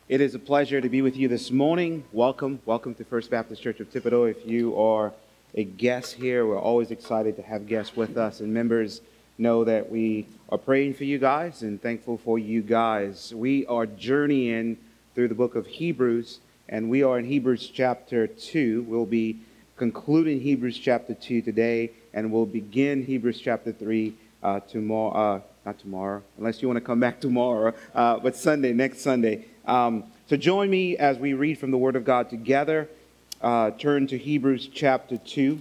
It is a pleasure to be with you this morning. Welcome to First Baptist Church of Thibodaux. If you are a guest here, we're always excited to have guests with us, and members know that we are praying for you guys and thankful for you guys. We are journeying through the book of Hebrews, and we are in Hebrews chapter 2. We'll be concluding Hebrews chapter 2 today, and we'll begin Hebrews chapter 3 tomorrow. Not tomorrow, unless you want to come back tomorrow, but next Sunday. So join me as we read from the Word of God together. Turn to Hebrews chapter 2,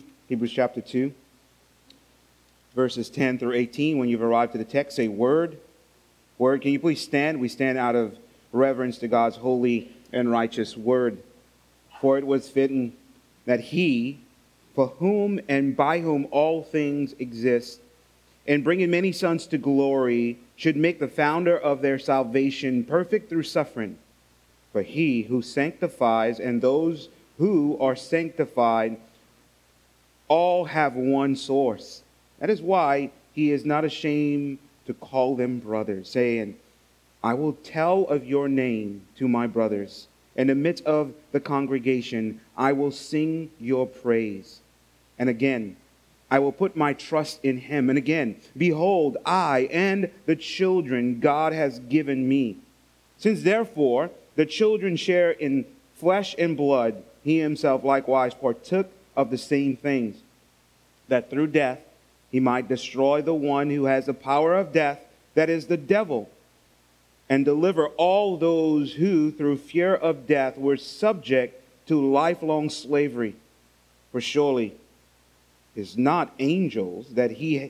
verses 10 through 18. When you've arrived to the text, say word. Word. Can you please stand? We stand out of reverence to God's holy and righteous word. For it was fitting that He, for whom and by whom all things exist, and bringing many sons to glory, should make the founder of their salvation perfect through suffering. For He who sanctifies and those who are sanctified all have one source. That is why He is not ashamed to call them brothers, saying, I will tell of your name to my brothers. In the midst of the congregation, I will sing your praise. And again, I will put my trust in Him. And again, behold, I and the children God has given me. Since therefore the children share in flesh and blood, He Himself likewise partook of the same things, that through death He might destroy the one who has the power of death, that is the devil, and deliver all those who through fear of death were subject to lifelong slavery. For surely is not angels that he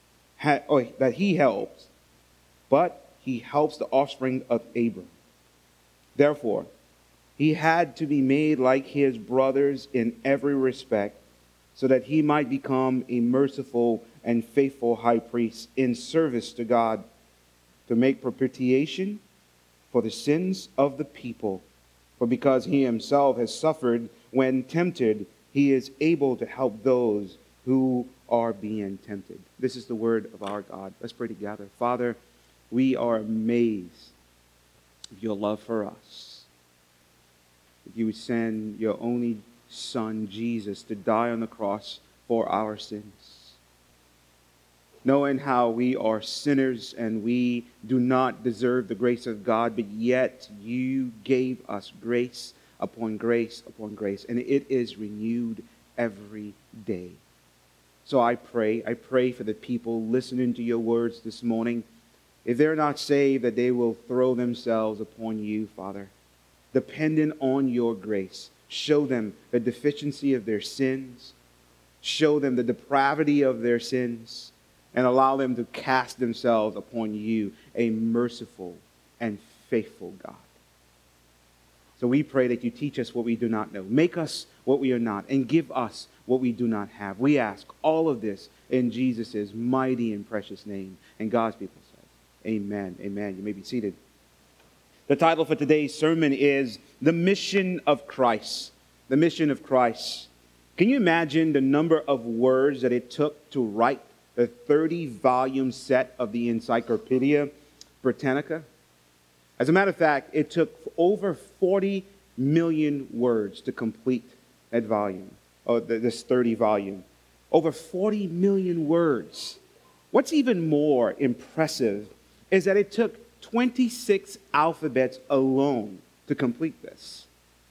helps, but He helps the offspring of Abraham. Therefore, He had to be made like His brothers in every respect, so that He might become a merciful and faithful high priest in service to God, to make propitiation for the sins of the people. For because He Himself has suffered when tempted, He is able to help those who are being tempted. This is the word of our God. Let's pray together. Father, we are amazed of your love for us. That you would send your only Son, Jesus, to die on the cross for our sins. Knowing how we are sinners and we do not deserve the grace of God, but yet you gave us grace upon grace upon grace, and it is renewed every day. So I pray for the people listening to your words this morning. If they're not saved, that they will throw themselves upon you, Father, dependent on your grace. Show them the deficiency of their sins. Show them the depravity of their sins, and allow them to cast themselves upon you, a merciful and faithful God. So we pray that you teach us what we do not know. Make us what we are not, and give us what we do not have. We ask all of this in Jesus' mighty and precious name. And God's people say, amen, amen. You may be seated. The title for today's sermon is The Mission of Christ. The Mission of Christ. Can you imagine the number of words that it took to write the 30-volume set of the Encyclopedia Britannica? As a matter of fact, it took over 40 million words to complete that volume, or this 30 volume. Over 40 million words. What's even more impressive is that it took 26 alphabets alone to complete this.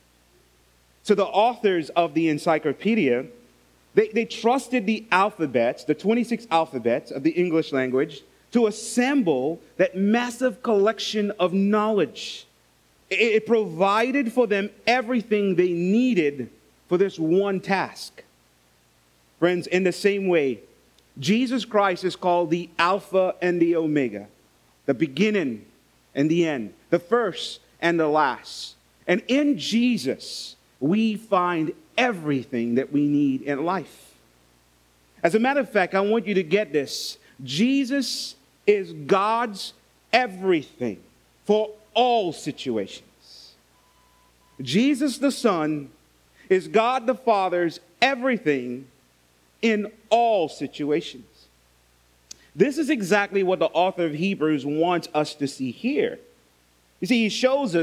So the authors of the encyclopedia, they trusted the alphabets, the 26 alphabets of the English language, to assemble that massive collection of knowledge. It provided for them everything they needed for this one task. Friends, in the same way, Jesus Christ is called the Alpha and the Omega, the beginning and the end, the first and the last. And in Jesus, we find everything that we need in life. As a matter of fact, I want you to get this. Jesus is God's everything for all situations. Jesus the Son is God the Father's everything in all situations. This is exactly what the author of Hebrews wants us to see here. You see, he shows us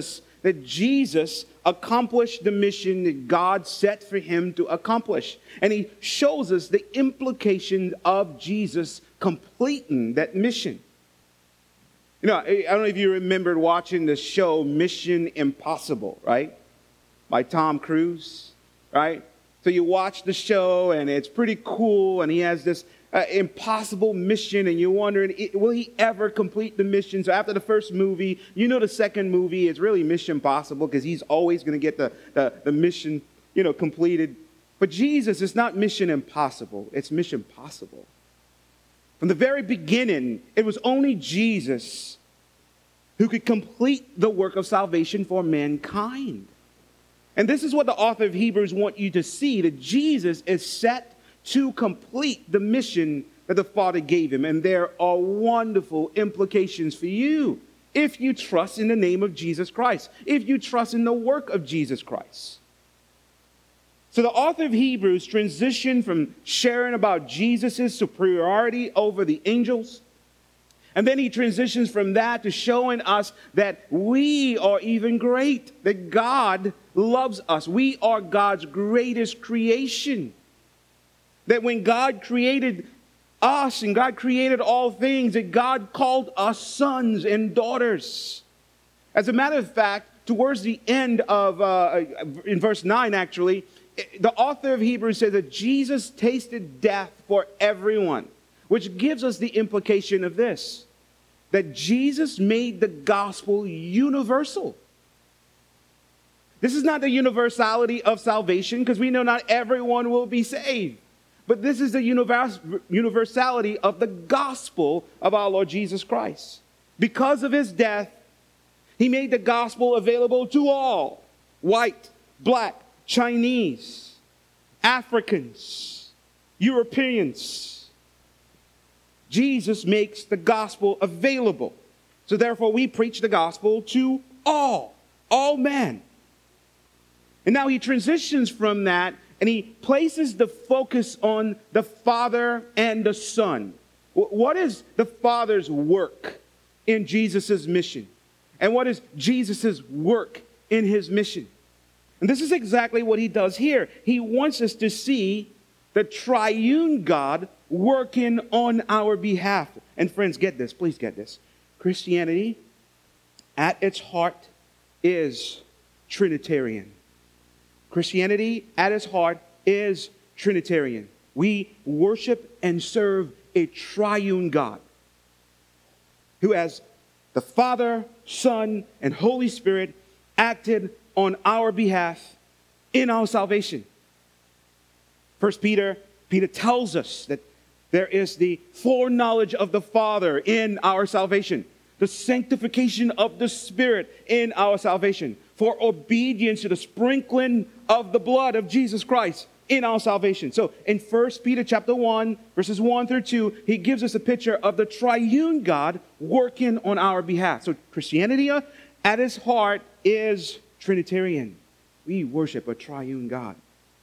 that Jesus accomplished the mission that God set for him to accomplish. And he shows us the implications of Jesus completing that mission. You know, I don't know if you remembered watching the show Mission Impossible, right? By Tom Cruise, right? So you watch the show and it's pretty cool, and he has this impossible mission, and you're wondering, will he ever complete the mission? So after the first movie, you know the second movie is really Mission Impossible because he's always going to get the mission, completed. But Jesus is not Mission Impossible. It's Mission Possible. From the very beginning, it was only Jesus who could complete the work of salvation for mankind. And this is what the author of Hebrews wants you to see, that Jesus is set to complete the mission that the Father gave him. And there are wonderful implications for you if you trust in the name of Jesus Christ, if you trust in the work of Jesus Christ. So the author of Hebrews transitioned from sharing about Jesus' superiority over the angels, and then he transitions from that to showing us that we are even great, that God loves us. We are God's greatest creation. That when God created us and God created all things, that God called us sons and daughters. As a matter of fact, towards the end of, in verse 9 actually, the author of Hebrews says that Jesus tasted death for everyone, which gives us the implication of this, that Jesus made the gospel universal. This is not the universality of salvation, because we know not everyone will be saved. But this is the universality of the gospel of our Lord Jesus Christ. Because of his death, he made the gospel available to all. White, black, Chinese, Africans, Europeans. Jesus makes the gospel available. So therefore we preach the gospel to all men. And now he transitions from that, and he places the focus on the Father and the Son. What is the Father's work in Jesus' mission? And what is Jesus' work in his mission? And this is exactly what he does here. He wants us to see the triune God working on our behalf. And friends, get this, please get this. Christianity, at its heart, is Trinitarian. Christianity, at its heart, is Trinitarian. We worship and serve a triune God who, as the Father, Son, and Holy Spirit, acted on our behalf in our salvation. First Peter tells us that there is the foreknowledge of the Father in our salvation, the sanctification of the Spirit in our salvation, for obedience to the sprinkling of the blood of Jesus Christ in our salvation. So in 1 Peter chapter 1, verses 1 through 2, he gives us a picture of the triune God working on our behalf. So Christianity at its heart is Trinitarian. We worship a triune God.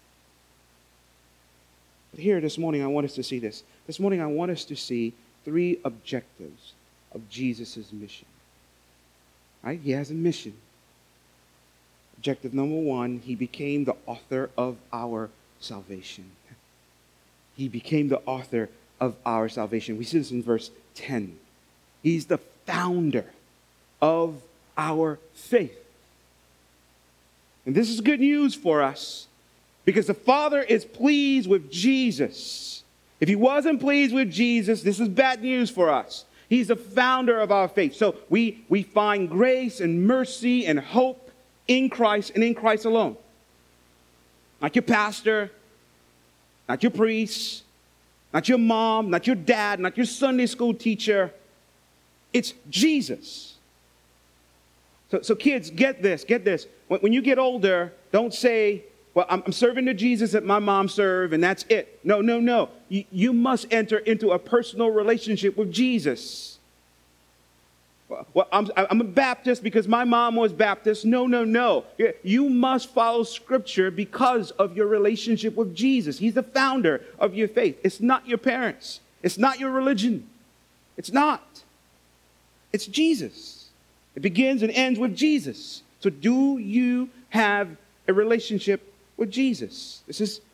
But here this morning I want us to see this. This morning I want us to see three objectives of Jesus' mission. Right? He has a mission. Objective number one, he became the author of our salvation. He became the author of our salvation. We see this in verse 10. He's the founder of our faith. And this is good news for us because the Father is pleased with Jesus. If he wasn't pleased with Jesus, this is bad news for us. He's the founder of our faith. So we find grace and mercy and hope in Christ and in Christ alone. Not your pastor, not your priest, not your mom, not your dad, not your Sunday school teacher. It's Jesus. So kids, get this. When you get older, don't say, well, I'm serving the Jesus that my mom served and that's it. No. You must enter into a personal relationship with Jesus. Well, I'm a Baptist because my mom was Baptist. No. You must follow Scripture because of your relationship with Jesus. He's the founder of your faith. It's not your parents. It's not your religion. It's not. It's Jesus. It begins and ends with Jesus. So do you have a relationship with Jesus? This is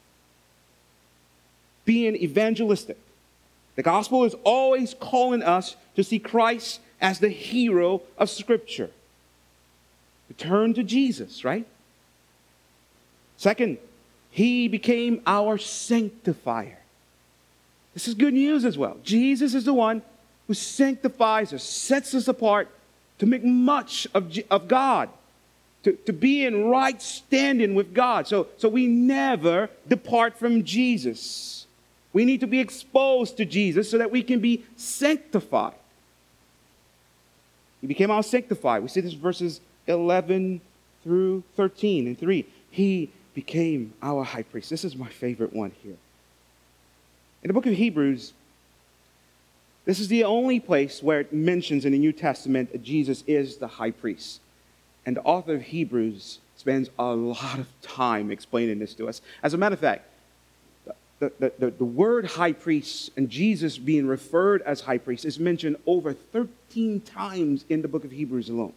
being evangelistic. The gospel is always calling us to see Christ as the hero of Scripture. To turn to Jesus, right? Second, he became our sanctifier. This is good news as well. Jesus is the one who sanctifies us, sets us apart to make much of God, to be in right standing with God. So we never depart from Jesus. We need to be exposed to Jesus so that we can be sanctified. He became our sanctifier. We see this in verses 11 through 13 and 3. He became our high priest. This is my favorite one here. In the book of Hebrews, this is the only place where it mentions in the New Testament that Jesus is the high priest. And the author of Hebrews spends a lot of time explaining this to us. As a matter of fact, the word high priest and Jesus being referred as high priest is mentioned over 13 times in the book of Hebrews alone.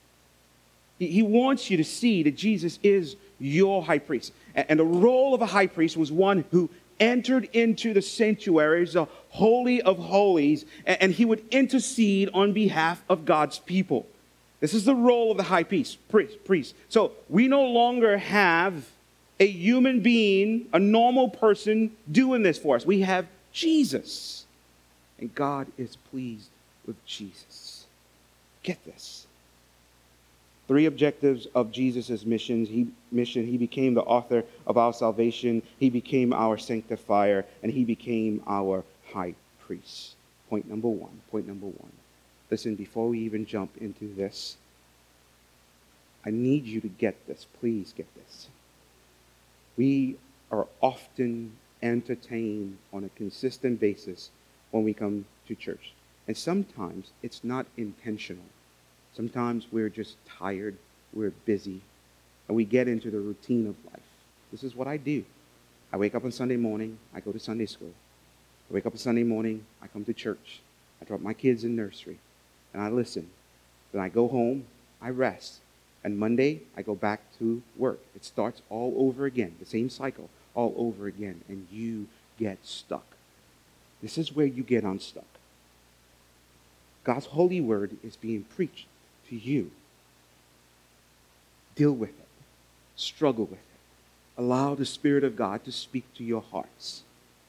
He wants you to see that Jesus is your high priest. And the role of a high priest was one who entered into the sanctuaries, the Holy of Holies, and he would intercede on behalf of God's people. This is the role of the high priest. So we no longer have a human being, a normal person doing this for us. We have Jesus. And God is pleased with Jesus. Get this. 3 objectives of Jesus' mission. He became the author of our salvation. He became our sanctifier. And he became our high priest. Point number one. Listen, before we even jump into this, I need you to get this. Please get this. We are often entertained on a consistent basis when we come to church. And sometimes it's not intentional. Sometimes we're just tired, we're busy, and we get into the routine of life. This is what I do. I wake up on Sunday morning, I go to Sunday school. I wake up on Sunday morning, I come to church. I drop my kids in nursery, and I listen. Then I go home, I rest. And Monday, I go back to work. It starts all over again, the same cycle, all over again, and you get stuck. This is where you get unstuck. God's holy word is being preached to you. Deal with it. Struggle with it. Allow the Spirit of God to speak to your hearts.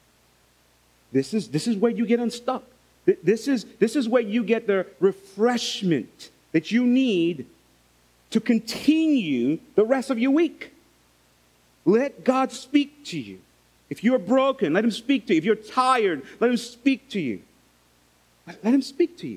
This is where you get unstuck. This is where you get the refreshment that you need to continue the rest of your week. Let God speak to you. If you're broken, let him speak to you. If you're tired, let him speak to you. Let him speak to you.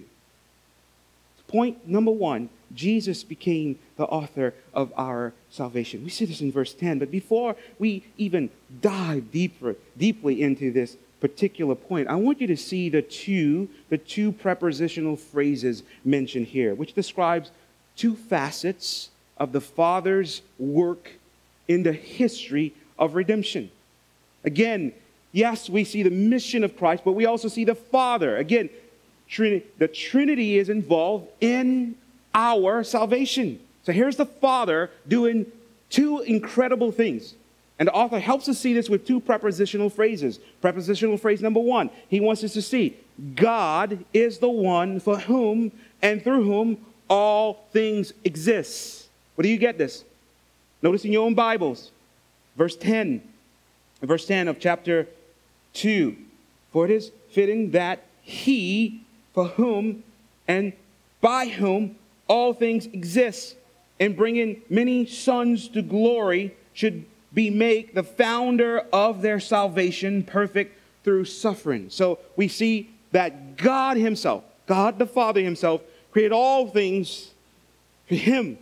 Point number 1, Jesus became the author of our salvation. We see this in verse 10, but before we even dive deeply into this particular point, I want you to see the two prepositional phrases mentioned here, which describes 2 facets of the Father's work in the history of redemption. Again, yes, we see the mission of Christ, but we also see the Father. Again, the Trinity is involved in our salvation. So here's the Father doing 2 incredible things. And the author helps us see this with 2 prepositional phrases. Prepositional phrase number 1, he wants us to see God is the one for whom and through whom all things exist. Where do you get this? Notice in your own Bibles. Verse 10 of chapter 2. For it is fitting that he, for whom and by whom all things exist, in bringing many sons to glory, should be made the founder of their salvation perfect through suffering. So we see that God himself, God the Father himself, created all things for him.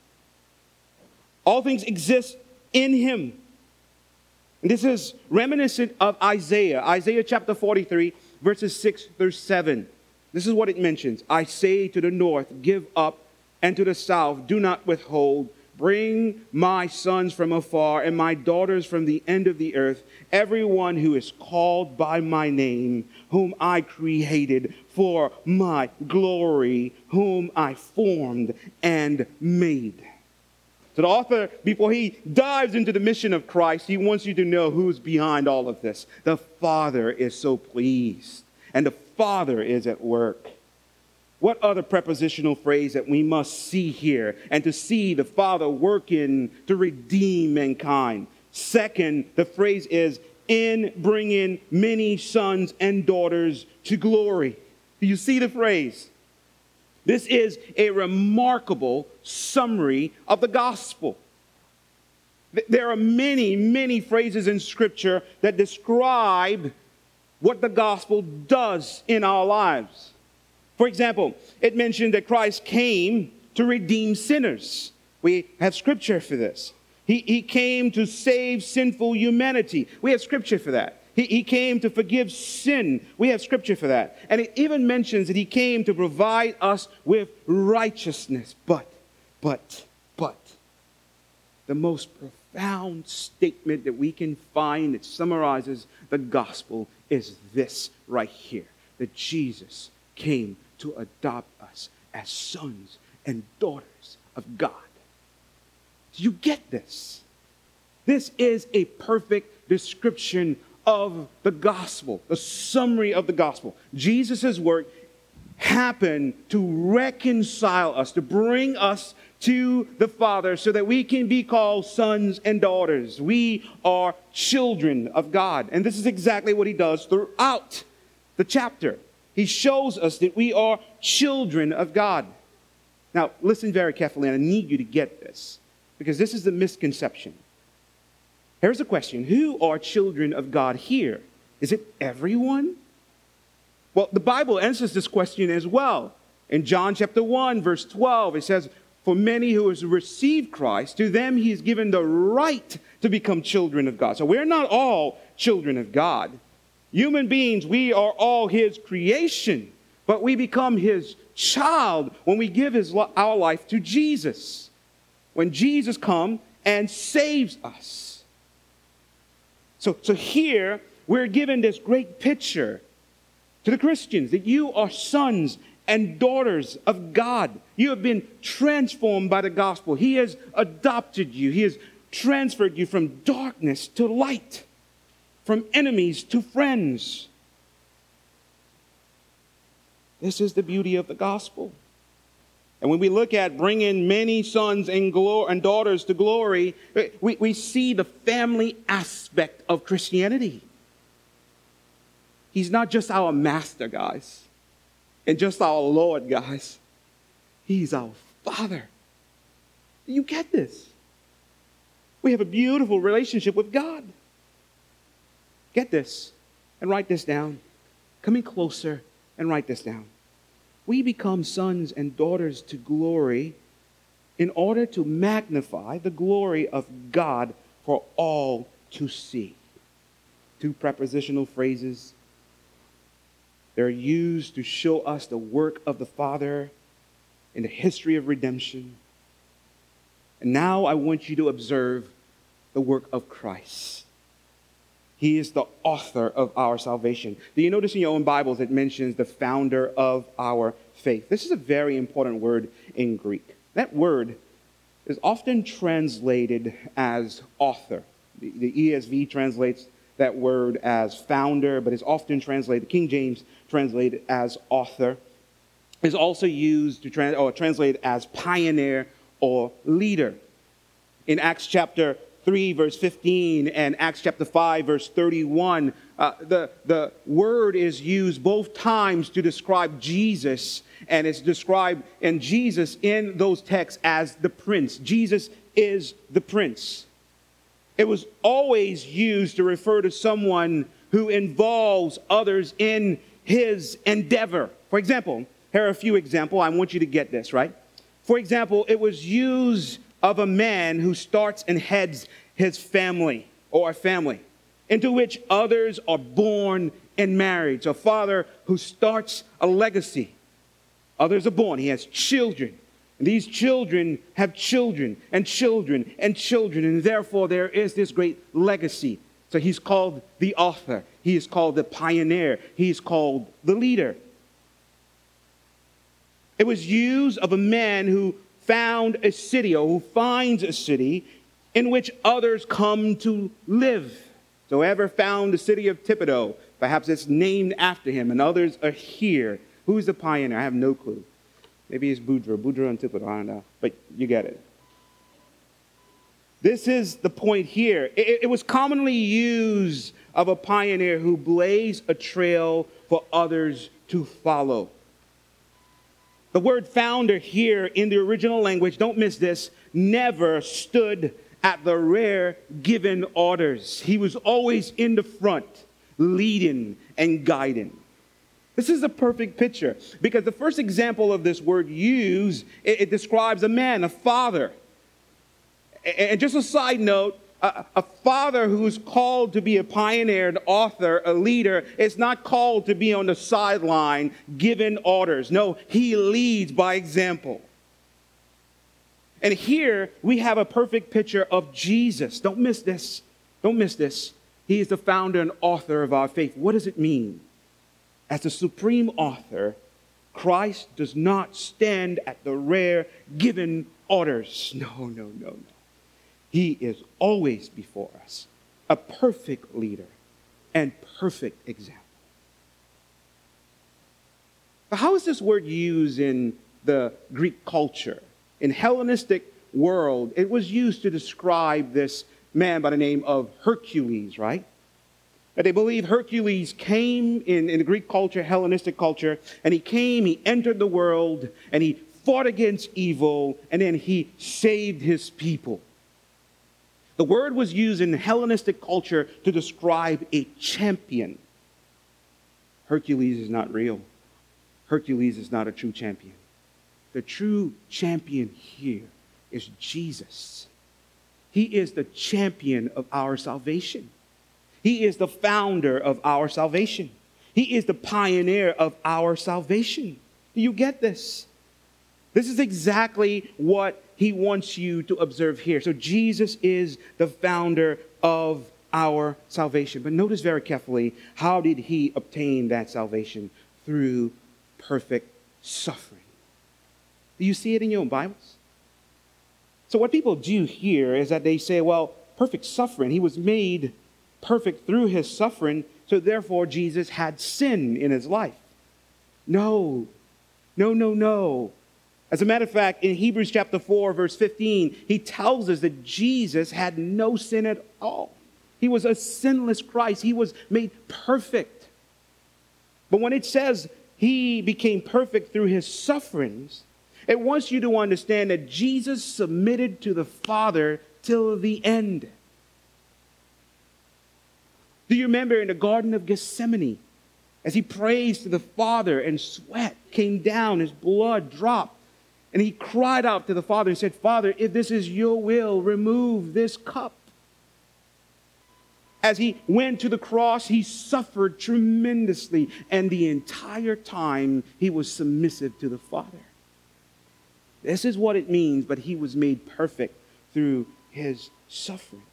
All things exist in him. And this is reminiscent of Isaiah chapter 43, verses 6 through 7. This is what it mentions. I say to the north, give up, and to the south, do not withhold. bring my sons from afar and my daughters from the end of the earth, everyone who is called by my name, whom I created for my glory, whom I formed and made. So the author, before he dives into the mission of Christ, he wants you to know who's behind all of this. The Father is so pleased, and the Father is at work. What other prepositional phrase that we must see here, and to see the Father working to redeem mankind? Second, the phrase is, in bringing many sons and daughters to glory. Do you see the phrase? This is a remarkable summary of the gospel. There are many, many phrases in Scripture that describe what the gospel does in our lives. For example, it mentioned that Christ came to redeem sinners. We have Scripture for this. He came to save sinful humanity. We have Scripture for that. He came to forgive sin. We have Scripture for that. And it even mentions that he came to provide us with righteousness. But, the most profound statement that we can find that summarizes the gospel is this right here, that Jesus came to adopt us as sons and daughters of God. Do you get this? This is a perfect description of the gospel, the summary of the gospel. Jesus' work happened to reconcile us, to bring us to the Father so that we can be called sons and daughters. We are children of God. And this is exactly what he does throughout the chapter. He shows us that we are children of God. Now, listen very carefully, and I need you to get this, because this is the misconception. Here's a question. Who are children of God here? Is it everyone? Well, the Bible answers this question as well. In John chapter 1, verse 12, it says, for many who have received Christ, to them he has given the right to become children of God. So we're not all children of God. Human beings, we are all his creation, but we become his child when we give our life to Jesus. When Jesus comes and saves us. So here, we're given this great picture to the Christians that you are sons and daughters of God. You have been transformed by the gospel. He has adopted you. He has transferred you from darkness to light, from enemies to friends. This is the beauty of the gospel. And when we look at bringing many sons and daughters to glory, we see the family aspect of Christianity. He's not just our master, guys, and just our Lord, guys. He's our Father. Do you get this? We have a beautiful relationship with God. Get this and write this down. Come in closer and write this down. We become sons and daughters to glory in order to magnify the glory of God for all to see. Two prepositional phrases. They're used to show us the work of the Father in the history of redemption. And now I want you to observe the work of Christ. He is the author of our salvation. Do you notice in your own Bibles it mentions the founder of our faith? This is a very important word in Greek. That word is often translated as author. The ESV translates that word as founder, but it's often translated, King James translated as author. It's also used to translate as pioneer or leader. In Acts chapter 3, verse 15, and Acts chapter 5, verse 31, the word is used both times to describe Jesus, and it's described in Jesus in those texts as the prince. Jesus is the prince. It was always used to refer to someone who involves others in his endeavor. For example, here are a few examples. I want you to get this, right? For example, it was used of a man who starts and heads his family or a family into which others are born and married. So a father who starts a legacy. Others are born. He has children. These children have children and children and children, and therefore there is this great legacy. So he's called the author. He is called the pioneer. He is called the leader. It was used of a man who found a city, or who finds a city in which others come to live. So whoever found the city of Thibodeau, perhaps it's named after him, and others are here. Who's the pioneer? I have no clue. Maybe it's Boudreaux and Thibodeau, I don't know, but you get it. This is the point here. It was commonly used of a pioneer who blazed a trail for others to follow. The word founder here in the original language, don't miss this, never stood at the rear giving orders. He was always in the front, leading and guiding. This is a perfect picture, because the first example of this word used, it describes a man, a father. And just a side note, a father who's called to be a pioneer, an author, a leader, is not called to be on the sideline giving orders. No, he leads by example. And here we have a perfect picture of Jesus. Don't miss this. Don't miss this. He is the founder and author of our faith. What does it mean? As the supreme author, Christ does not stand at the rear giving orders. No. He is always before us, a perfect leader and perfect example. But how is this word used in the Greek culture? In Hellenistic world, it was used to describe this man by the name of Hercules, right? They believe Hercules came in the Greek culture, Hellenistic culture, and he entered the world, and he fought against evil, and then he saved his people. The word was used in Hellenistic culture to describe a champion. Hercules is not real. Hercules is not a true champion. The true champion here is Jesus. He is the champion of our salvation. He is the founder of our salvation. He is the pioneer of our salvation. Do you get this? This is exactly what he wants you to observe here. So Jesus is the founder of our salvation. But notice very carefully, how did he obtain that salvation? Through perfect suffering. Do you see it in your own Bibles? So what people do here is that they say, well, perfect suffering. He was made perfect through his suffering, so therefore Jesus had sin in his life. No. As a matter of fact, in Hebrews chapter 4, verse 15, he tells us that Jesus had no sin at all. He was a sinless Christ. He was made perfect. But when it says he became perfect through his sufferings, it wants you to understand that Jesus submitted to the Father till the end. Do you remember in the Garden of Gethsemane, as he prays to the Father and sweat came down, his blood dropped, and he cried out to the Father and said, Father, if this is your will, remove this cup. As he went to the cross, he suffered tremendously, and the entire time he was submissive to the Father. This is what it means, but he was made perfect through his sufferings.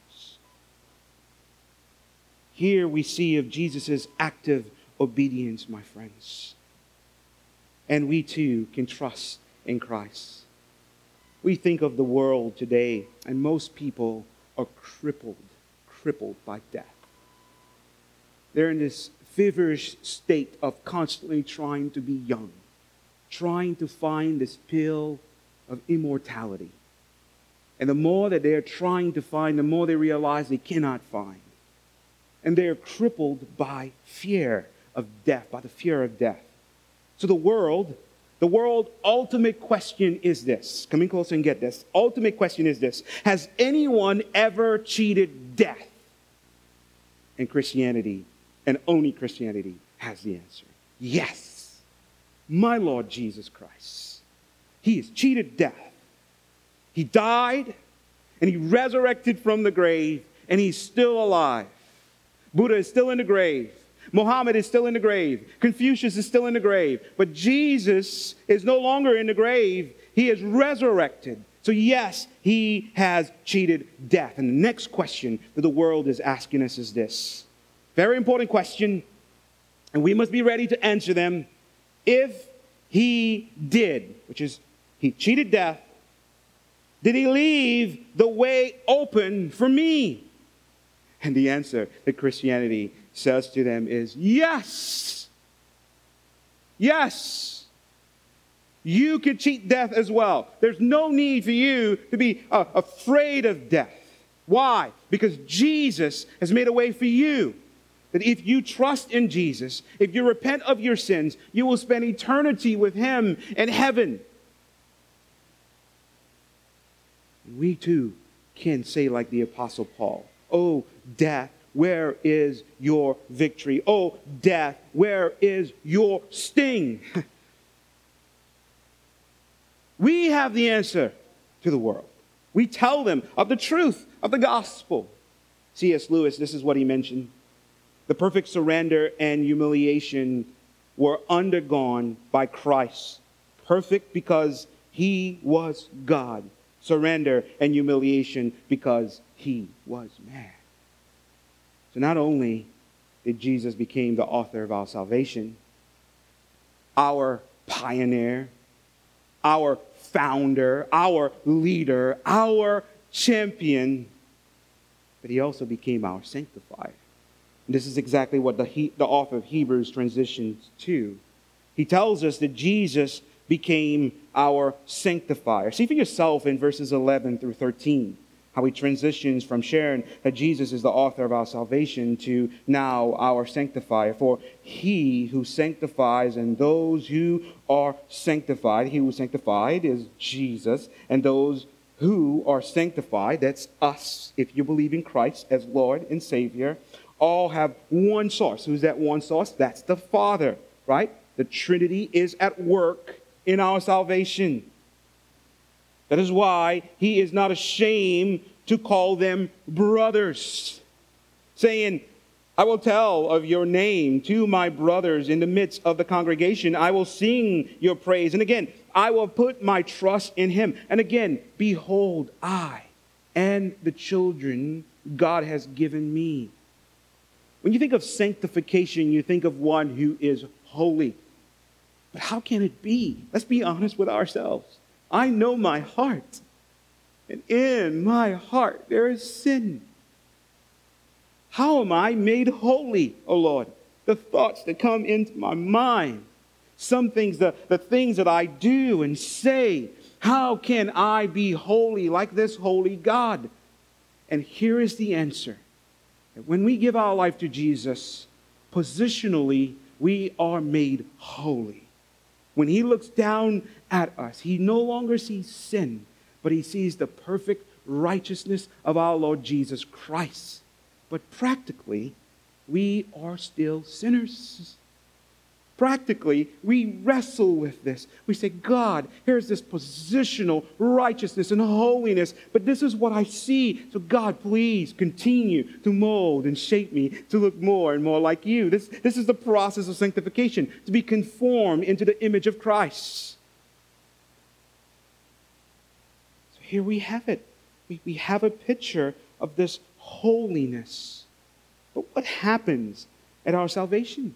Here we see of Jesus' active obedience, my friends. And we too can trust in Christ. We think of the world today, and most people are crippled by death. They're in this feverish state of constantly trying to be young, trying to find this pill of immortality. And the more that they're trying to find, the more they realize they cannot find. And they're crippled by fear of death, by the fear of death. So the world's ultimate question is this. Come in closer and get this. Ultimate question is this. Has anyone ever cheated death? And Christianity, and only Christianity, has the answer. Yes. My Lord Jesus Christ. He has cheated death. He died, and he resurrected from the grave, and he's still alive. Buddha is still in the grave. Muhammad is still in the grave. Confucius is still in the grave. But Jesus is no longer in the grave. He is resurrected. So yes, he has cheated death. And the next question that the world is asking us is this. Very important question, and we must be ready to answer them. If he did, which is he cheated death, did he leave the way open for me? And the answer that Christianity says to them is yes. Yes. You can cheat death as well. There's no need for you to be afraid of death. Why? Because Jesus has made a way for you. That if you trust in Jesus, if you repent of your sins, you will spend eternity with him in heaven. We too can say like the Apostle Paul, "Oh, death, where is your victory? Oh, death, where is your sting?" We have the answer to the world. We tell them of the truth of the gospel. C.S. Lewis, this is what he mentioned. The perfect surrender and humiliation were undergone by Christ. Perfect because he was God. Surrender and humiliation because he was man. So not only did Jesus become the author of our salvation, our pioneer, our founder, our leader, our champion, but he also became our sanctifier. And this is exactly what the author of Hebrews transitions to. He tells us that Jesus became our sanctifier. See for yourself in verses 11 through 13, how he transitions from sharing that Jesus is the author of our salvation to now our sanctifier. For he who sanctifies and those who are sanctified, he who sanctified is Jesus, and those who are sanctified, that's us, if you believe in Christ as Lord and Savior, all have one source. Who's that one source? That's the Father, right? The Trinity is at work in our salvation. That is why he is not ashamed to call them brothers, saying, "I will tell of your name to my brothers in the midst of the congregation. I will sing your praise. And again, I will put my trust in him. And again, behold, I and the children God has given me." When you think of sanctification, you think of one who is holy. But how can it be? Let's be honest with ourselves. I know my heart. And in my heart there is sin. How am I made holy, O Lord? The thoughts that come into my mind. Some things, the things that I do and say. How can I be holy like this holy God? And here is the answer. When we give our life to Jesus, positionally, we are made holy. When he looks down at us, he no longer sees sin, but he sees the perfect righteousness of our Lord Jesus Christ. But practically, we are still sinners. Practically, we wrestle with this. We say, "God, here's this positional righteousness and holiness, but this is what I see. So God, please continue to mold and shape me to look more and more like you." This is the process of sanctification, to be conformed into the image of Christ. So here we have it. We have a picture of this holiness. But what happens at our salvation?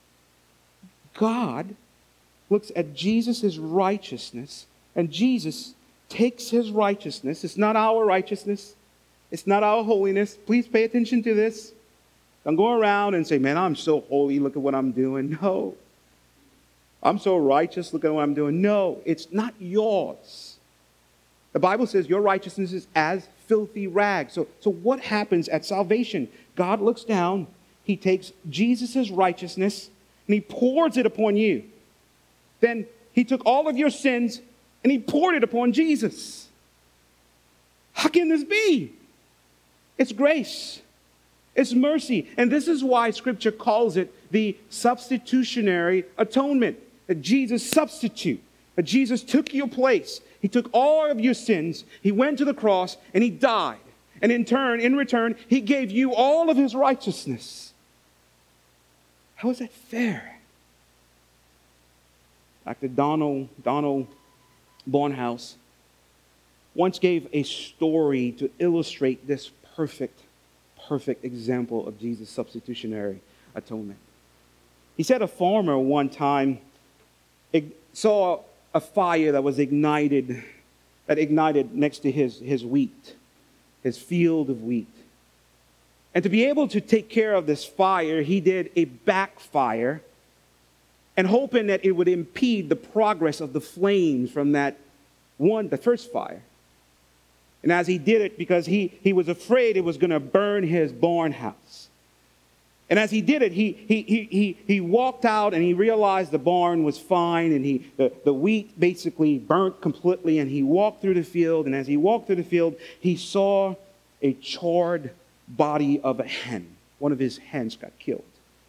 God looks at Jesus' righteousness, and Jesus takes his righteousness. It's not our righteousness. It's not our holiness. Please pay attention to this. Don't go around and say, "Man, I'm so holy. Look at what I'm doing." No. "I'm so righteous. Look at what I'm doing." No, it's not yours. The Bible says your righteousness is as filthy rags. So what happens at salvation? God looks down. He takes Jesus' righteousness and he pours it upon you. Then he took all of your sins and he poured it upon Jesus. How can this be? It's grace. It's mercy. And this is why Scripture calls it the substitutionary atonement. That Jesus substitute. That Jesus took your place. He took all of your sins. He went to the cross and he died. And in return, he gave you all of his righteousness. How is that fair? Dr. Donald Barnhouse once gave a story to illustrate this perfect example of Jesus' substitutionary atonement. He said a farmer one time saw a fire that ignited next to his wheat, his field of wheat. And to be able to take care of this fire, he did a backfire, and hoping that it would impede the progress of the flames from the first fire. And as he did it, because he was afraid it was going to burn his barn house. And as he did it, he walked out and he realized the barn was fine, and the wheat basically burnt completely, and he walked through the field, and as he walked through the field, he saw a charred body of a hen. One of his hens got killed.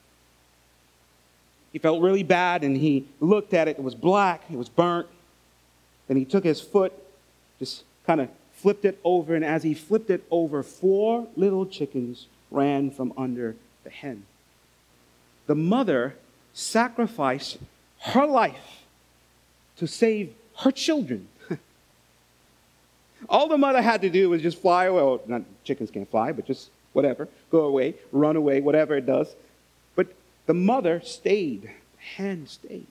He felt really bad, and he looked at it. It was black. It was burnt. Then he took his foot, just kind of flipped it over, and as he flipped it over, 4 little chickens ran from under the hen. The mother sacrificed her life to save her children. All the mother had to do was just fly away. Well, not chickens can't fly, but just whatever. Go away, run away, whatever it does. But the mother stayed. The hen stayed.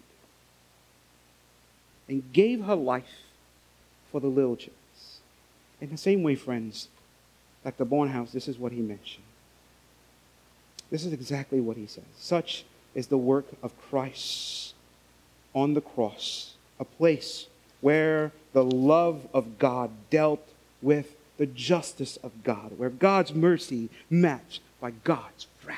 And gave her life for the little chickens. In the same way, friends, like the Barnhouse, this is what he mentioned. This is exactly what he says. Such is the work of Christ on the cross, a place where the love of God dealt with the justice of God, where God's mercy matched by God's wrath.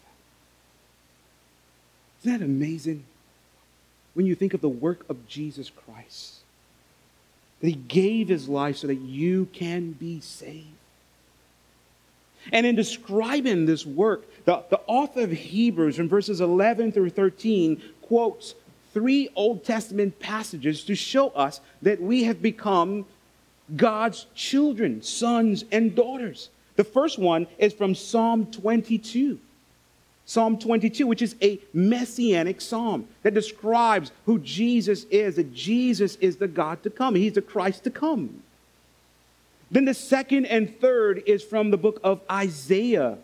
Isn't that amazing? When you think of the work of Jesus Christ, that he gave his life so that you can be saved. And in describing this work, the author of Hebrews, in verses 11 through 13, quotes 3 Old Testament passages to show us that we have become God's children, sons and daughters. The first one is from Psalm 22. Psalm 22, which is a messianic psalm that describes who Jesus is, that Jesus is the God to come. He's the Christ to come. Then the second and third is from the book of Isaiah.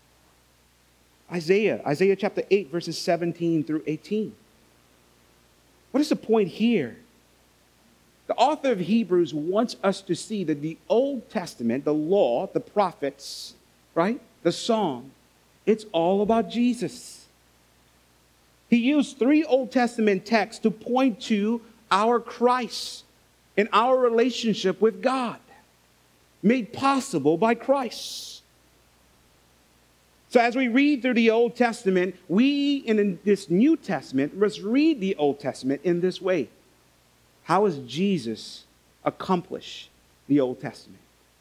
Isaiah chapter 8, verses 17 through 18. What is the point here? The author of Hebrews wants us to see that the Old Testament, the law, the prophets, right, the psalm, it's all about Jesus. He used 3 Old Testament texts to point to our Christ and our relationship with God, made possible by Christ. So as we read through the Old Testament, we in this New Testament must read the Old Testament in this way. How has Jesus accomplished the Old Testament?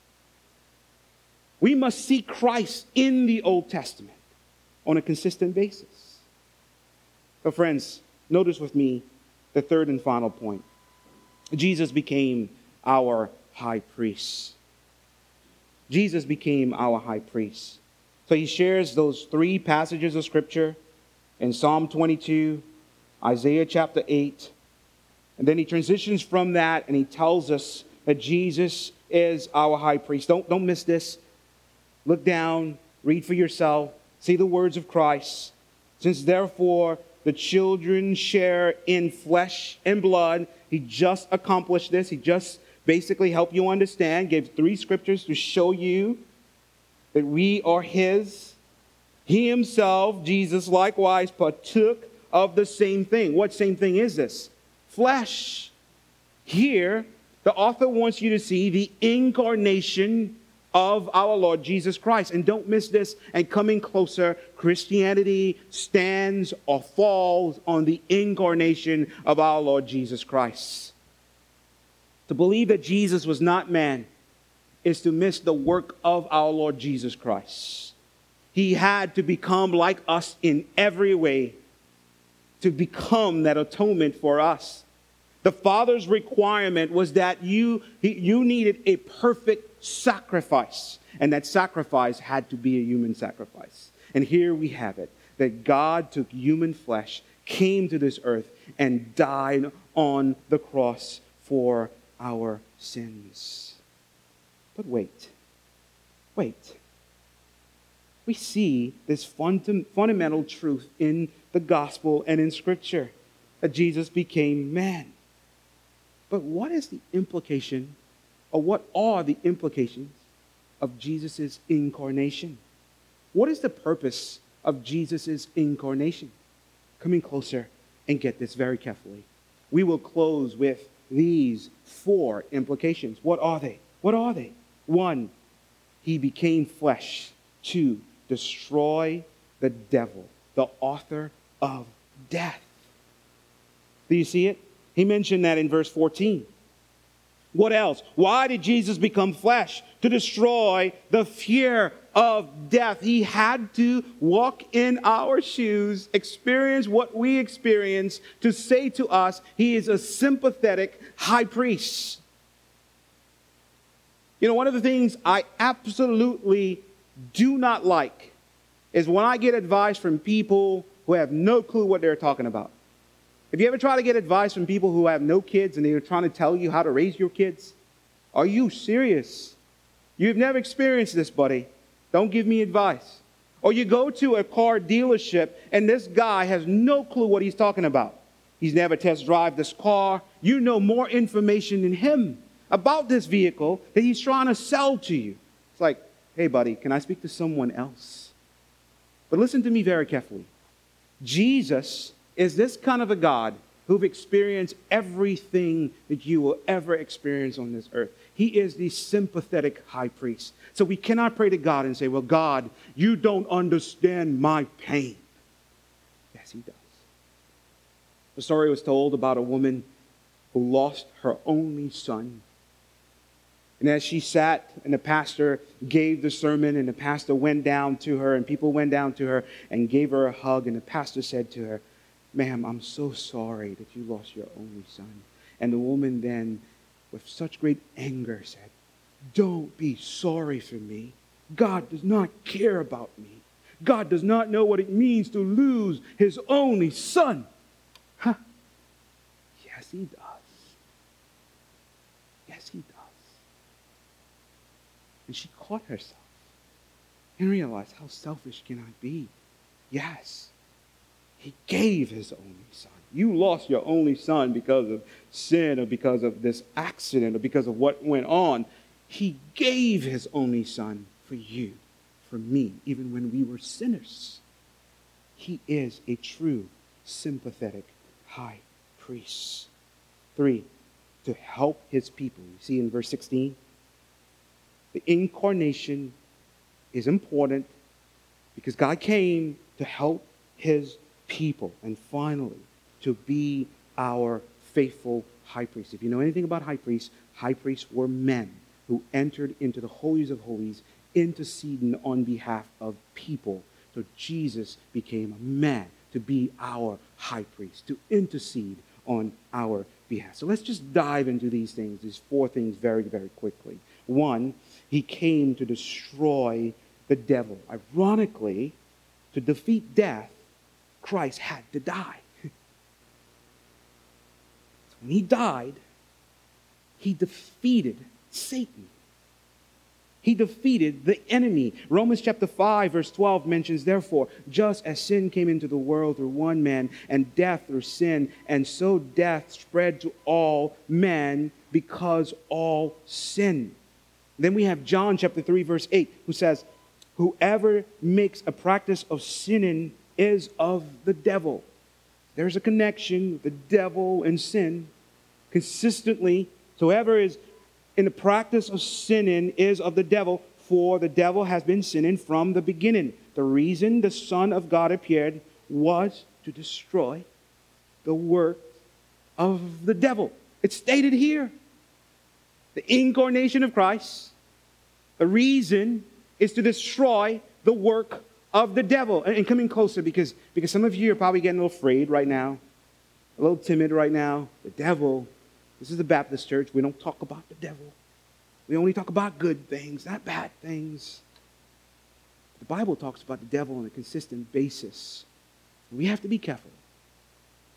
We must see Christ in the Old Testament on a consistent basis. So friends, notice with me the third and final point. Jesus became our high priest. Jesus became our high priest. So he shares those 3 passages of Scripture in Psalm 22, Isaiah chapter 8, and then he transitions from that and he tells us that Jesus is our high priest. Don't miss this. Look down, read for yourself, see the words of Christ. Since therefore the children share in flesh and blood, he just accomplished this. He just basically helped you understand, gave 3 scriptures to show you that we are his. He himself, Jesus, likewise partook of the same thing. What same thing is this? Flesh. Here, the author wants you to see the incarnation of our Lord Jesus Christ. And don't miss this. And coming closer, Christianity stands or falls on the incarnation of our Lord Jesus Christ. To believe that Jesus was not man is to miss the work of our Lord Jesus Christ. He had to become like us in every way to become that atonement for us. The Father's requirement was that you needed a perfect sacrifice, and that sacrifice had to be a human sacrifice. And here we have it, that God took human flesh, came to this earth, and died on the cross for our sins. But wait. We see this fundamental truth in the gospel and in Scripture, that Jesus became man. But what is the implication, or what are the implications of Jesus' incarnation? What is the purpose of Jesus' incarnation? Come in closer and get this very carefully. We will close with these 4 implications. What are they? 1, he became flesh. 2, destroy the devil, the author of death. Do you see it? He mentioned that in verse 14. What else? Why did Jesus become flesh? To destroy the fear of death. He had to walk in our shoes, experience what we experience, to say to us, he is a sympathetic high priest. You know, one of the things I absolutely do not like is when I get advice from people who have no clue what they're talking about. Have you ever tried to get advice from people who have no kids and they're trying to tell you how to raise your kids? Are you serious? You've never experienced this, buddy. Don't give me advice. Or you go to a car dealership and this guy has no clue what he's talking about. He's never test driven this car. You know more information than him about this vehicle that he's trying to sell to you. It's like, hey, buddy, can I speak to someone else? But listen to me very carefully. Jesus is this kind of a God who've experienced everything that you will ever experience on this earth. He is the sympathetic high priest. So we cannot pray to God and say, well, God, you don't understand my pain. Yes, he does. The story was told about a woman who lost her only son. And as she sat and the pastor gave the sermon and the pastor went down to her and people went down to her and gave her a hug, and the pastor said to her, ma'am, I'm so sorry that you lost your only son. And the woman then, with such great anger, said, don't be sorry for me. God does not care about me. God does not know what it means to lose his only son. Huh? Yes, he does. Yes, he does. And she caught herself and realized, how selfish can I be? Yes. He gave his only son. You lost your only son because of sin or because of this accident or because of what went on. He gave his only son for you, for me, even when we were sinners. He is a true, sympathetic high priest. 3, to help his people. You see in verse 16, the incarnation is important because God came to help his people, and finally, to be our faithful high priest. If you know anything about high priests were men who entered into the holies of holies, interceding on behalf of people. So Jesus became a man to be our high priest, to intercede on our behalf. So let's just dive into these things, these 4 things very, very quickly. 1, he came to destroy the devil. Ironically, to defeat death, Christ had to die. So when he died, he defeated Satan. He defeated the enemy. Romans chapter 5, verse 12 mentions, therefore, just as sin came into the world through one man, and death through sin, and so death spread to all men because all sin. Then we have John chapter 3, verse 8, who says, whoever makes a practice of sinning is of the devil. There's a connection with the devil and sin. Consistently, so whoever is in the practice of sinning is of the devil, for the devil has been sinning from the beginning. The reason the Son of God appeared was to destroy the work of the devil. It's stated here. The incarnation of Christ, the reason is to destroy the work of the devil. And coming closer, because some of you are probably getting a little afraid right now, a little timid right now. The devil, this is the Baptist church. We don't talk about the devil. We only talk about good things, not bad things. The Bible talks about the devil on a consistent basis. We have to be careful.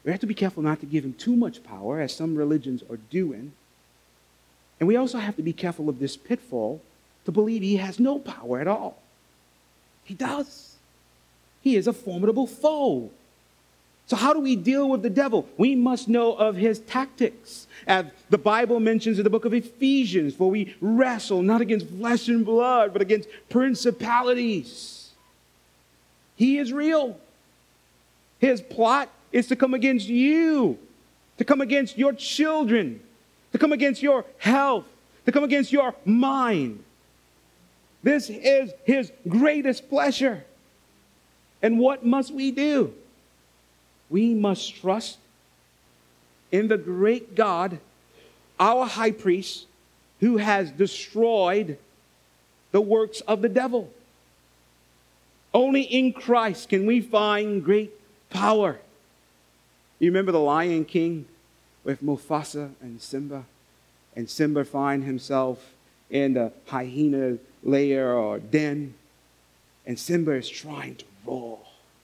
We have to be careful not to give him too much power, as some religions are doing. And we also have to be careful of this pitfall to believe he has no power at all. He does. He is a formidable foe. So how do we deal with the devil? We must know of his tactics. As the Bible mentions in the book of Ephesians, for we wrestle not against flesh and blood, but against principalities. He is real. His plot is to come against you, to come against your children, to come against your health, to come against your mind. This is his greatest pleasure. And what must we do? We must trust in the great God, our high priest, who has destroyed the works of the devil. Only in Christ can we find great power. You remember the Lion King with Mufasa and Simba? And Simba finds himself in the hyena lair or den. And Simba is trying to roar.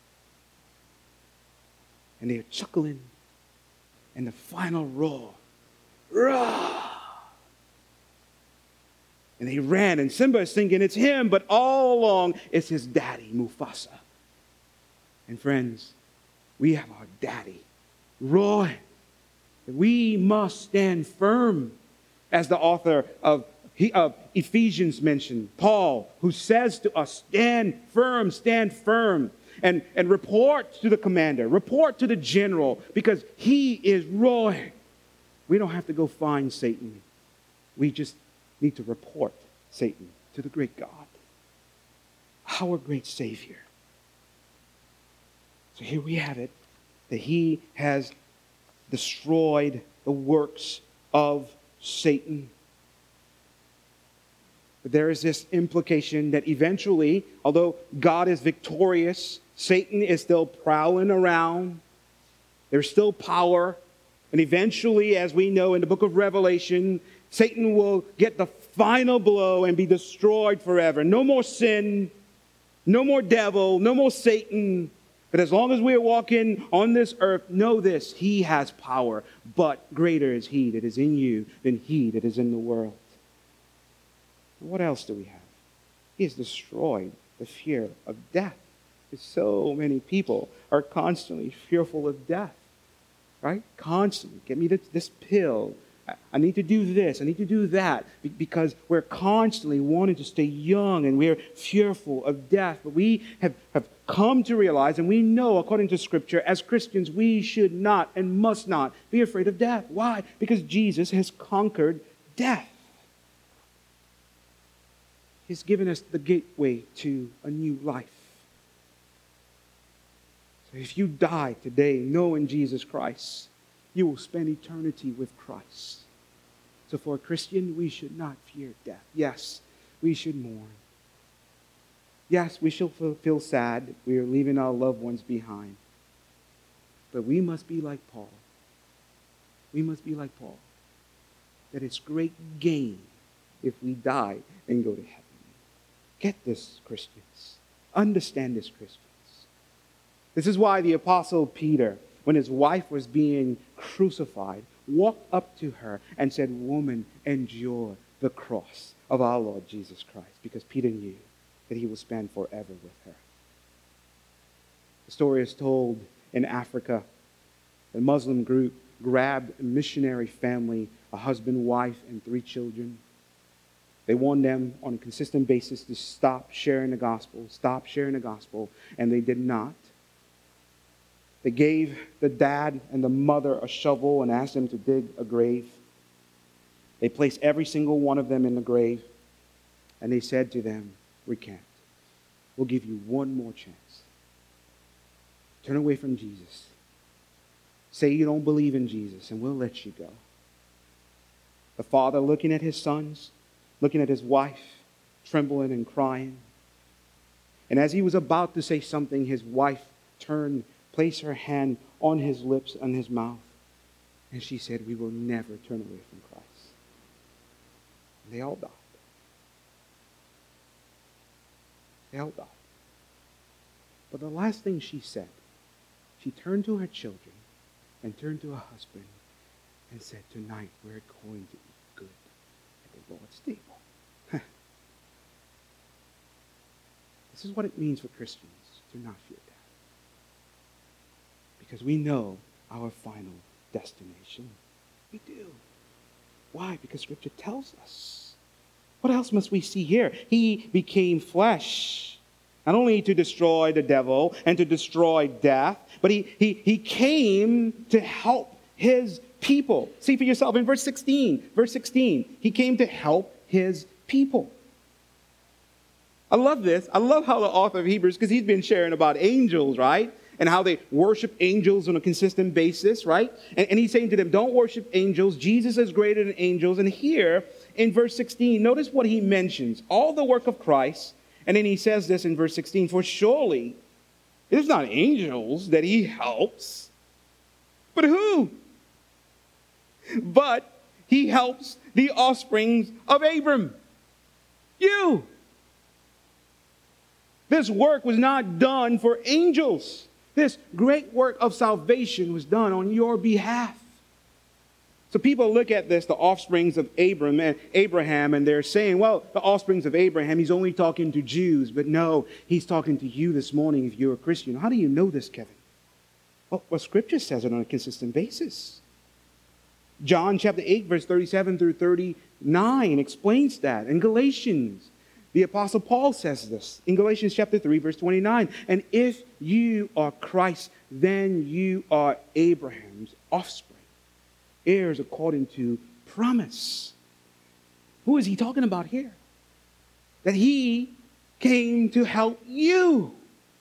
And they're chuckling. And the final roar. Roar! And they ran. And Simba is thinking it's him. But all along, it's his daddy, Mufasa. And friends, we have our daddy, Roy. We must stand firm. As the author of Ephesians mentioned, Paul, who says to us, stand firm. And report to the commander, report to the general, because he is Roy. We don't have to go find Satan. We just need to report Satan to the great God, our great Savior. So here we have it, that he has destroyed the works of Satan. But there is this implication that eventually, although God is victorious, Satan is still prowling around. There's still power. And eventually, as we know in the book of Revelation, Satan will get the final blow and be destroyed forever. No more sin, no more devil, no more Satan. But as long as we are walking on this earth, know this, he has power. But greater is he that is in you than he that is in the world. What else do we have? He has destroyed the fear of death. So many people are constantly fearful of death, right? Constantly. Get me this pill. I need to do this. I need to do that. Because we're constantly wanting to stay young and we're fearful of death. But we have come to realize, and we know according to Scripture, as Christians, we should not and must not be afraid of death. Why? Because Jesus has conquered death. He's given us the gateway to a new life. So if you die today knowing Jesus Christ, you will spend eternity with Christ. So for a Christian, we should not fear death. Yes, we should mourn. Yes, we shall feel sad. We are leaving our loved ones behind. But we must be like Paul. We must be like Paul. That it's great gain if we die and go to heaven. Get this, Christians. Understand this, Christians. This is why the Apostle Peter, when his wife was being crucified, walked up to her and said, "Woman, endure the cross of our Lord Jesus Christ," because Peter knew that he will spend forever with her. The story is told in Africa. A Muslim group grabbed a missionary family, a husband, wife, and 3 children. They warned them on a consistent basis to stop sharing the gospel, and they did not. They gave the dad and the mother a shovel and asked them to dig a grave. They placed every single one of them in the grave, and they said to them, "Recant. We'll give you one more chance. Turn away from Jesus. Say you don't believe in Jesus, and we'll let you go." The father looking at his sons, looking at his wife, trembling and crying. And as he was about to say something, his wife turned, placed her hand on his lips and his mouth, and she said, "We will never turn away from Christ." And they all died. They all died. But the last thing she said, she turned to her children and turned to her husband and said, tonight we're going to eat good at the Lord's table. This is what it means for Christians to not fear death. Because we know our final destination. We do. Why? Because Scripture tells us. What else must we see here? He became flesh, not only to destroy the devil and to destroy death, but he came to help his people. See for yourself in verse 16. Verse 16, he came to help his people. I love this. I love how the author of Hebrews, because he's been sharing about angels, right? And how they worship angels on a consistent basis, right? And he's saying to them, don't worship angels. Jesus is greater than angels. And here in verse 16, notice what he mentions. All the work of Christ. And then he says this in verse 16, for surely it is not angels that he helps. But who? But he helps the offspring of Abram. You. This work was not done for angels. This great work of salvation was done on your behalf. So people look at this, the offsprings of Abraham, and they're saying, well, the offsprings of Abraham, he's only talking to Jews. But no, he's talking to you this morning if you're a Christian. How do you know this, Kevin? Well, Scripture says it on a consistent basis. John chapter 8, verse 37 through 39 explains that. In Galatians, the Apostle Paul says this in Galatians chapter 3, verse 29. And if you are Christ, then you are Abraham's offspring, heirs according to promise. Who is he talking about here? That he came to help you.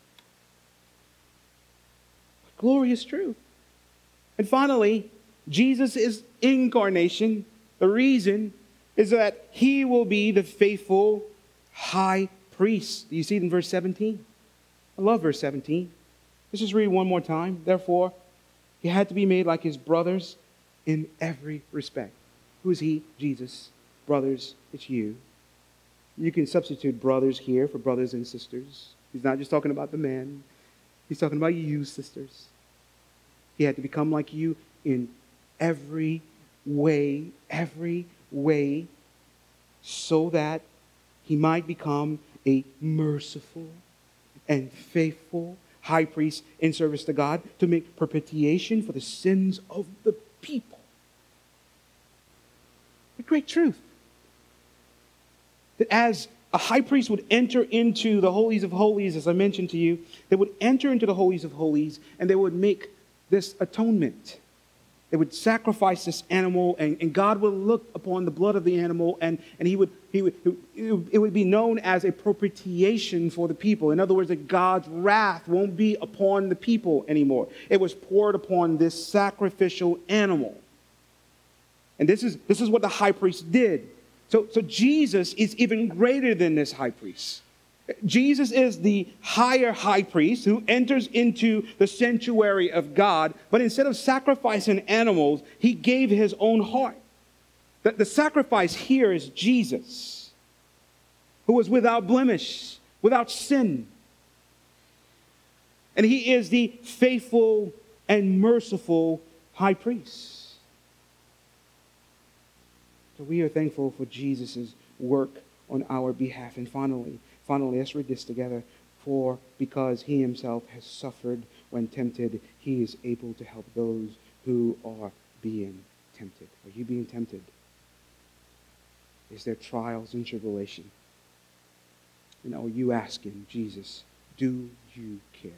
Glorious truth. And finally, Jesus' incarnation, the reason is that he will be the faithful high priest. Do you see it in verse 17? I love verse 17. Let's just read it one more time. Therefore, he had to be made like his brothers in every respect. Who is he? Jesus. Brothers, it's you. You can substitute brothers here for brothers and sisters. He's not just talking about the men. He's talking about you, sisters. He had to become like you in every way, so that he might become a merciful and faithful high priest in service to God to make propitiation for the sins of the people. A great truth. That as a high priest would enter into the holies of holies, as I mentioned to you, they would enter into the holies of holies and they would make this atonement. They would sacrifice this animal, and God would look upon the blood of the animal, and it would be known as a propitiation for the people. In other words, that God's wrath won't be upon the people anymore. It was poured upon this sacrificial animal. And this is what the high priest did. So Jesus is even greater than this high priest. Jesus is the higher high priest who enters into the sanctuary of God, but instead of sacrificing animals, he gave his own heart. The sacrifice here is Jesus, who was without blemish, without sin. And he is the faithful and merciful high priest. So we are thankful for Jesus' work on our behalf. And finally, let's read this together. For because he himself has suffered when tempted, he is able to help those who are being tempted. Are you being tempted? Is there trials and tribulation? And are you asking Jesus, do you care?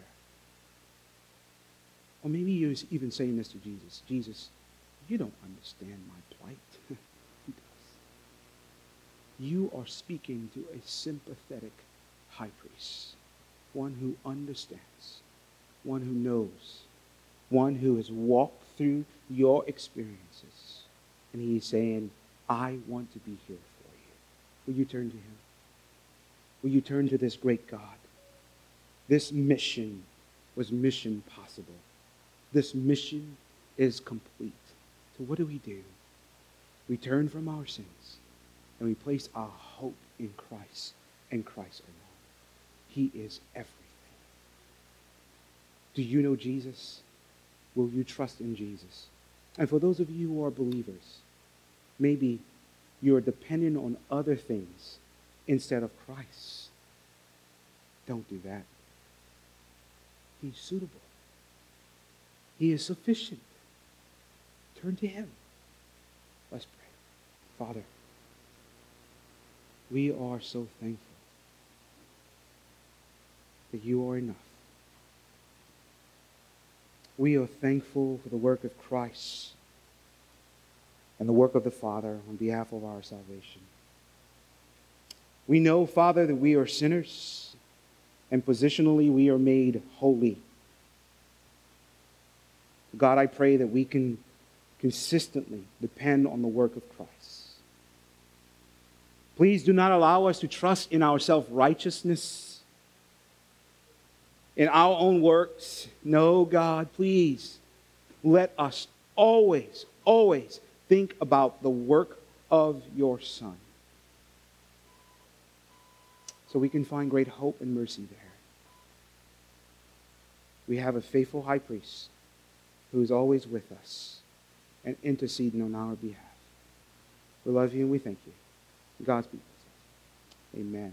Or maybe you're even saying this to Jesus. Jesus, you don't understand my plight. He does. You are speaking to a sympathetic high priest, one who understands, one who knows, one who has walked through your experiences. And he's saying, I want to be here for you. Will you turn to him? Will you turn to this great God? This mission was mission possible. This mission is complete. So what do? We turn from our sins and we place our hope in Christ and Christ alone. He is everything. Do you know Jesus? will you trust in Jesus? And for those of you who are believers, maybe you are dependent on other things instead of Christ. Don't do that. He's suitable. He is sufficient. Turn to him. Let's pray. Father, we are so thankful that you are enough. We are thankful for the work of Christ and the work of the Father on behalf of our salvation. We know, Father, that we are sinners, and positionally we are made holy. God, I pray that we can consistently depend on the work of Christ. Please do not allow us to trust in our self-righteousness, in our own works. No, God, please let us always, always think about the work of your Son, so we can find great hope and mercy there. We have a faithful high priest who is always with us and interceding on our behalf. We love you and we thank you. God's be with us. Amen.